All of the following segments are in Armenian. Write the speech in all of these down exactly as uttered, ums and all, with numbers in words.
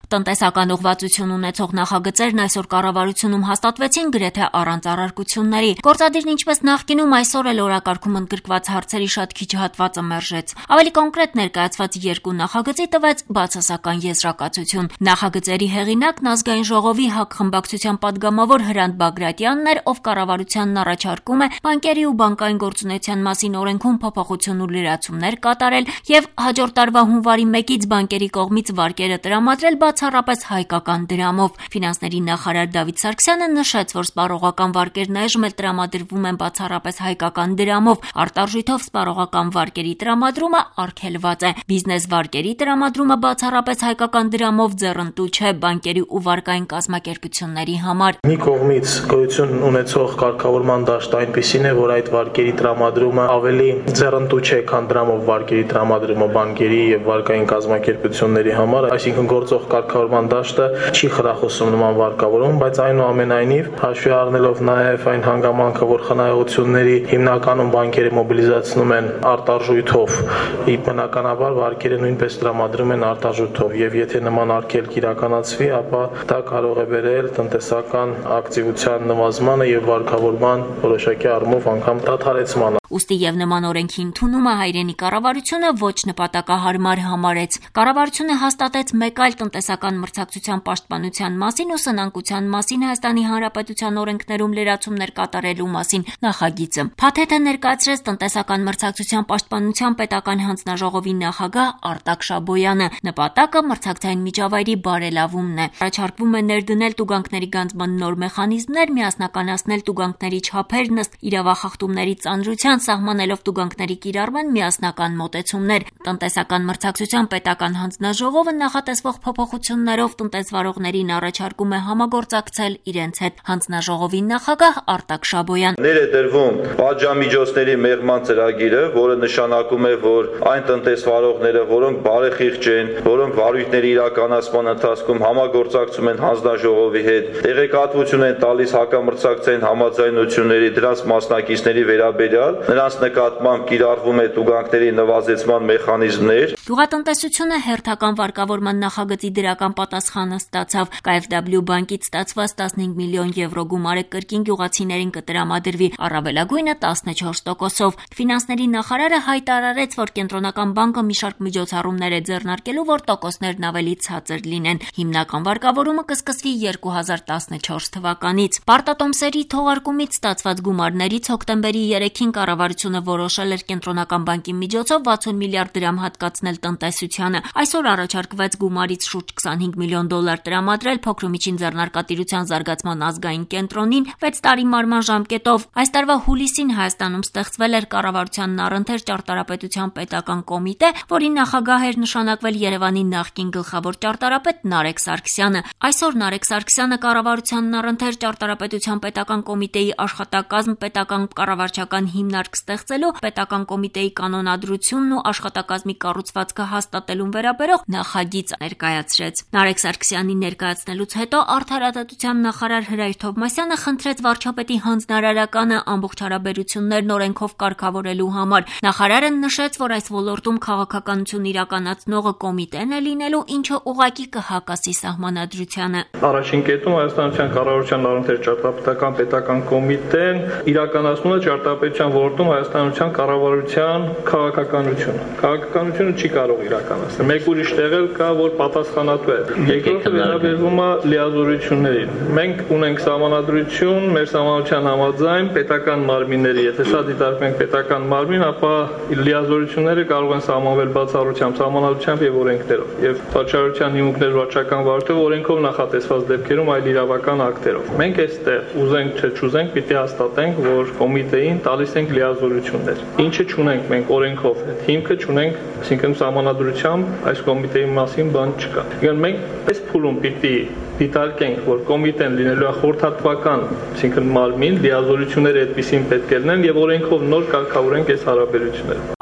Տնտեսական ուղղվածություն ունեցող նախագծերն այսօր կառավարությունում հաստատվեցին գրեթե առանց առարկությունների։ Գործադիրն ինչպես նախկինում, այսօր էլ օրակարգում ընդգրկված հարցերի շատ քիչ հատվածը մերժեց։ Ավելի կոնկրետ ներկայացված երկու նախագծի տվեց բացասական եզրակացություն։ Նախագծերի հեղինակն Ազգային ժողովի ՀԱԿ խմբակցության պատգամավոր Հրանտ Բագրատյանն էր, ով կառավարությանն առաջարկում է բանկերի ու բանկային գործունեության մասին օրենքում փոփոխություն ու լրացումներ կատարել եւ հաջորդ տարվա հունվարի մեկից բանկերի կողմից վարկերը տրամադրել բացառապես հայկական դրամով։ Ֆինանսների նախարար Դավիթ Սարգսյանը նշեց, որ սպառողական վարկերն այժմ էլ տրամադրվում են բացառապես հայկական դրամով, արտարժույթով սպառողական վարկերի տրամադրումը արգելված է։ Բիզնես վարկերի տրամադրումը բացառապես հայկական դրամով ձեռնտու չէ բանկերի ու վարկային կազմակերպությունների համար։ Մի կողմից գոյություն ունեցող կարգավորման դաշտը այնպիսին է, որ այդ վարկերի տրամադրումը ավելի ձեռնտու չէ, քան դրամով վարկերի տրամադրումը բանկերի եւ վարկային կազմակերպությունների համար, այսինքն գործող կարգավորման դաշտը չի խրախուսում նման վարկավորում, բայց այնուամենայնիվ հաշվի առնելով նաեւ այն հանգամանքը, որ խնայողությունների հիմնականում բանկերը մոբիլիզացնում են արտարժույթով, բնականաբար վարկերը նույնպես տրամադրում են արտարժույթով եւ եթե նման արգելք իրականացվի, ապա դա կարող է բերել տնտեսական ակտիվության նվազմանը եւ վարկավորման որոշակի առումով անգամ դադարեցմանը։ Ուստի եւ նման օրենքի ընդունումը հայրենի կառավարությունը ոչ նպատակահարմար համարեց։ Կառավարությունը հաստատեց մեկ այլ տնտեսական մրցակցության պաշտպանության մասին ու սնանկության մասին Հայաստանի Հանրապետության օրենքներում լրացումներ կատարելու մասին նախագիծը։ Փաթեթը ներկայացրեց տնտեսական մրցակցության պաշտպանության պետական հանձնաժողովի նախագահ Արտակ Շաբոյանը։ Նպատակը մրցակցային միջավայրի բարելավումն է։ Առաջարկվում է ներդնել տուգանքների գանձման նոր մեխանիզմներ, միասնականացնել տուգանքների չափերն ըստ իրավախախտումների ծանրության, սահմանելով տուգանքների կիրառման միասնական մոտեցումներ։ Տնտեսական մրցակցության պետական հանձնաժողովը նախատեսվող փոփոխություններով տնտեսվարողներին առաջարկում է համագործակցել իրենց հետ։ Հանձնաժողովի նախագահ Արտակ Շաբոյան։ Ներ է դրվում պատժամիջոցների մեղման ծրագիրը, որը նշանակում է, որ այն տնտեսվարողները, որոնք բարեխիղճ են, որոնք վարույթների իրականացման ընթացքում համագործակցում են հանձնաժողովի հետ, տեղեկատվություն են տալիս հակամրցակցային համաձայնությունների դրանց մասնակիցների վերաբերյալ, նրանց նկատմամբ կիրառվում է տուգանքների նվազեցման մեխանիզմներ։ Գյուղատնտեսությունը հերթական վարկավորման նախագծի դրական պատասխանը ստացավ։ Կ Ֆ W բանկից ստացված տասնհինգ միլիոն եվրո գումարը կրկին գյուղացիներին կտրամադրվի, առավելագույնը տասնչորս տոկոսով։ Ֆինանսների նախարարը հայտարարեց, որ կենտրոնական բանկը մի շարք միջոցառումներ է ձեռնարկելու, որ տոկոսներն ավելի ցածր լինեն։ Հիմնական վարկավորումը կսկսվի երկու հազար տասնչորս թվականից։ Պարտատոմսերի թողարկումից ստացված գումարներից հոկտեմբերի երեքին կառավարությունը որոշել էր կենտրոնական բանկի միջոցով վաթսուն միլիարդ դրամ հատկացնել տնտեսությանը։ Այսօր առաջարկվեց գումարից շուրջ քսանհինգ միլիոն դոլար տրամադրել փոքր ու միջին ձեռնարկատիրության զարգացման ազգային կենտրոնին վեց տարի մարման ժամկետով։ Այս տարվա հուլիսին Հայաստանում ստեղծվել էր կառավարությանն առընթեր ճարտարապետության պետական կոմիտե, որի նախագահ էր նշանակվել Երևանի նախկին գլխավոր ճարտարապետ Նարեկ Սարգսյանը։ Այսօր Նարեկ Սարգսյանը կառավարությանն առընթեր ճարտարապետության պետական կոմիտեի աշխատակազմ պետական կառավարչական հիմնարկ ստեղծելու, պետական կոմիտեի կանոնադրությունն ու աշխատակազմի կառուցվածքը հաստատելուն վերաբերող նախագիծ ներկայացրեց։ Նարեկ Սարգսյանի ներկայացնելուց հետո Արդարադատության նախարար Հրայր Թովմասյանը խնդրեց վարչապետի հանձնարարականը ամբողջ հարաբերություններն օրենքով կարգավորելու համար։ Նախարարը նշեց, որ այս ոլորտում քաղաքականություն իրականացնողը կոմիտեն է լինելու, ինչը ուղղակի կհակասի սահմանադրությանը։ Առաջին կետում Հայաստանյան կառավարության առընթեր ճարտարապետական պետական կոմիտեն իրականացնում է ճարտարապետության ոլորտում Հայաստանյան կառավարության քաղաքականությունը։ Քաղաքականությունը չի կարող իրականացնել։ Մեկ ուրիշ տեղ էլ կա, որ պատասխանատու է։ Երկրորդը վերաբերվում է լիազորություններին։ Մենք ունենք սահմանադրություն, մեր սահմանության համաձայն պետական մարմինների, եթե սա դիտարկենք պետական մարմին, ապա լիազորությունները կարող են սահմանվել բացառությամբ, սահմանադրությամբ եւ օրենքներով։ Եվ վարչարության հիմունքներ վարչական վարույթով օրենքով նախատեսված դեպքերում այլ իրավական ակտերով։ Մենք այստեղ ուզենք թե չուզենք պիտի հաստատենք, որ կոմիտեին տալիս ենք լիազորություններ։ Ինչը չունենք մենք օրենքով, հիմքը չունենք, այսինքն սահմանադրությամբ այս կոմիտեի մասին բան չկա։ Եկան մենք այս փուլում պիտի դիտարկենք, որ կոմիտեն լինելու է խորհրդատվական, այսինքն մարմին, լիազորությունները այդպեսին պետք է լինեն եւ օրենքով նոր կարգավորենք այս հարաբերությունները։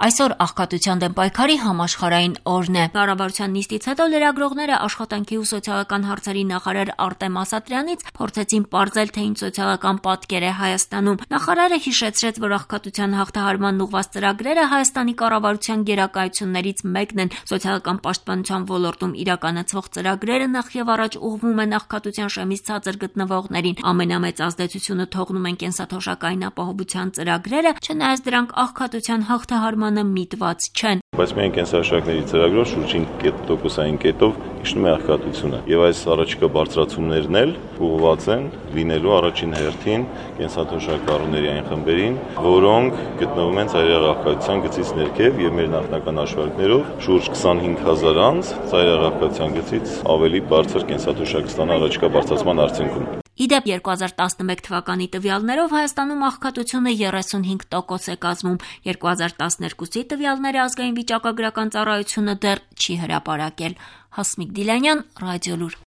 Այսօր աղքատության դեմ պայքարի համաշխարհային օրն է։ Կառավարության նիստից հետո լրագրողները աշխատանքի ու սոցիալական հարցերի նախարար Արտեմ Ասատրյանից փորձեցին պարզել, թե ինչ սոցիալական պատկեր է Հայաստանում։ Նախարարը հիշեցրեց, որ աղքատության հաղթահարման ուղղված ծրագրերը Հայաստանի կառավարության գերակայություններից մեկն են։ Սոցիալական պաշտպանության ոլորտում իրականացվող ծրագրերը նախ եւ առաջ ուղղվում են աղքատության շեմից ցածր գտնվողներին։ Ամենամեծ ազդեցությունը թողնում են կենսաթոշակային ապահովության ծրագրերը, չնայած դրանք աղքատության հաղթահարմանը միտված չեն։ Բայց միայն կենսաշարժների ծրագրով շուրջ հինգ տոկոսային կետով իջնում է աղքատությունը։ Եվ այս առաջիկա բարձրացումներն էլ ուղղված են լինելու առաջին հերթին կենսաթոշակ կառույցների այն խմբերին, որոնք գտնվում են ծայրահեղ աղքատության գծից ներքև եւ մեր նախնական հաշվարկներով շուրջ քսանհինգ հազար անձ ծայրահեղ աղքատության գծից ավելի բարձր կենսաթոշակ կստանա առաջիկա բարձրացման արդյունքում։ Իդեպ երկու հազար տասնմեկ թվականի տվյալներով Հայաստանում աղքատությունը երեսունհինգ տոկոս է կազմում, երկու հազար տասներկուսի տվյալները ազգային վիճակագրական ծառայությունը դեռ չի հրապարակել։ Հասմիկ Դիլանյան, Ռադիոլուր։